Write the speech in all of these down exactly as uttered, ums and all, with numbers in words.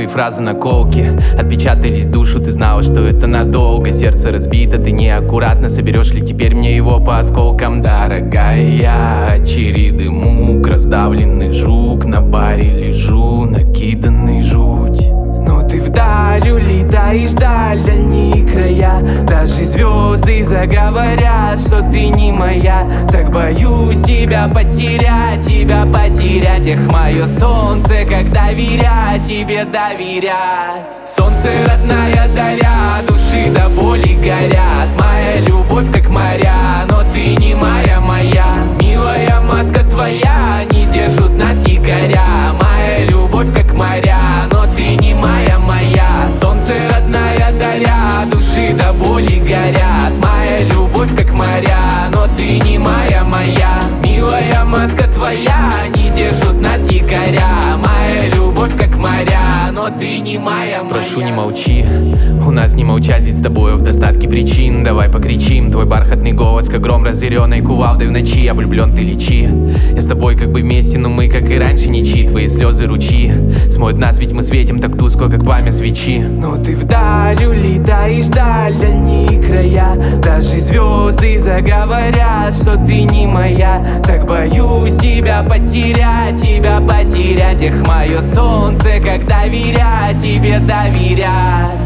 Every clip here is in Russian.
твои фразы наколки отпечатались в душу, ты знала, что это надолго. Сердце разбито, ты неаккуратно. Соберешь ли теперь мне его по осколкам? Дорогая, я череды мук, раздавленный жук. На баре лежу, накиданный жуть. Но ты вдаль улетаешь, даль, дальние края. Даже звезды заговорят, что ты не моя. Так боюсь тебя потерять, тебя потерять. Эх, мое солнце, как доверять тебе, доверять. Солнце родная даря, души до боли горят. Моя любовь как моря, но ты не моя, моя. Милая маска твоя, не сдержут нас якоря. Моя любовь как моря, но ты не моя, моя. Солнце родная даря, души до боли горят. Моя любовь как моря, но ты не моя, моя. Милая маска твоя, не сдержут нас якоря. Моя любовь как моря, но ты не моя, моя. Прошу, не молчи, у нас не молчать, ведь с тобою в достатке причин. Давай покричим, твой бархатный голос, как гром разъяренной кувалдой в ночи. Я влюблен, ты лечи, я с тобой как бы вместе, но мы, как и раньше, ничьи. Твои слезы ручьи смоют нас, ведь мы светим так тускло, как пламя свечи. Но ты вдаль улетаешь, даль, дальние края. Даже звезды заговорят, что ты не моя. Так боюсь тебя потерять, тебя потерять. Эх, мое солнце, как доверять тебе, доверять.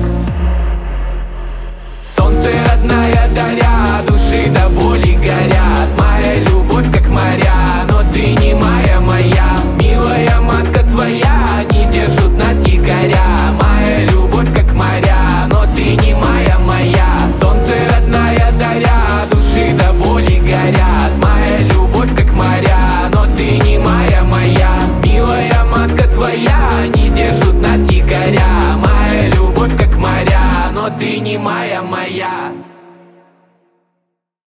Солнце родная даря, души до боли горят. Моя любовь как моря, но ты не моя, моя. Милая маска твоя, не сдержут нас якоря. Моя любовь как моря, но ты не моя, моя. Солнце родная даря, души до боли горят. Моя любовь как моря, но ты не моя, моя. Милая маска твоя, не сдержут нас якоря. Моя любовь как моря, но ты не моя, моя.